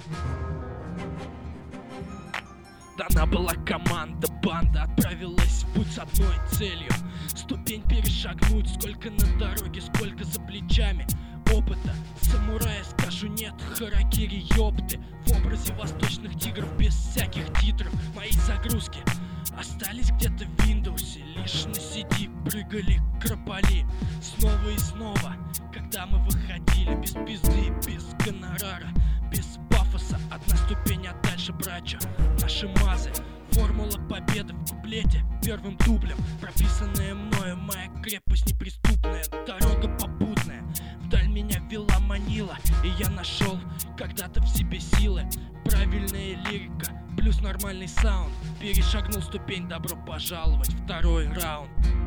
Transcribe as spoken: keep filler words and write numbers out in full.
Дана была команда, банда отправилась в путь с одной целью: ступень перешагнуть. Сколько на дороге, сколько за плечами опыта. Самурая скажу нет, харакири ёпты. В образе восточных тигров без всяких титров. Мои загрузки остались где-то в Windows. Лишь на сети прыгали крополи снова и снова, когда мы выходили без пизды, без гонорара, без пафоса. Одна ступень, а дальше брача. Наши мазы, формула победы в куплете первым дублем. Прописанная мною моя крепость неприступная. Дорога попутная, вдаль меня вела, манила. И я нашел когда-то в себе силы. Правильная лирика, плюс нормальный саунд. Перешагнул ступень, добро пожаловать, второй раунд.